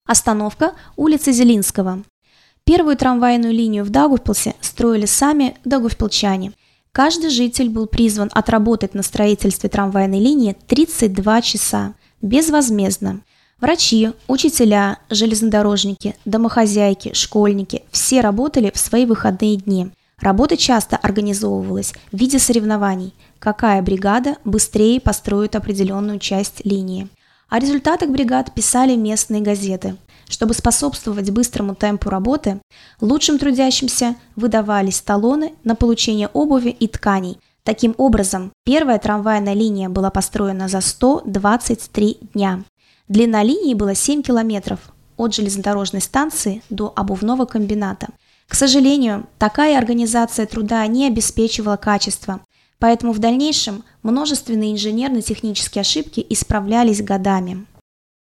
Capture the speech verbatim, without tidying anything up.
Остановка – улица Зелинского. Первую трамвайную линию в Даугавпилсе строили сами даугавпилчане. Каждый житель был призван отработать на строительстве трамвайной линии тридцать два часа, безвозмездно. Врачи, учителя, железнодорожники, домохозяйки, школьники – все работали в свои выходные дни. Работа часто организовывалась в виде соревнований, какая бригада быстрее построит определенную часть линии. О результатах бригад писали местные газеты. Чтобы способствовать быстрому темпу работы, лучшим трудящимся выдавались талоны на получение обуви и тканей. Таким образом, первая трамвайная линия была построена за сто двадцать три дня. Длина линии была семь километров от железнодорожной станции до обувного комбината. К сожалению, такая организация труда не обеспечивала качества, поэтому в дальнейшем множественные инженерно-технические ошибки исправлялись годами.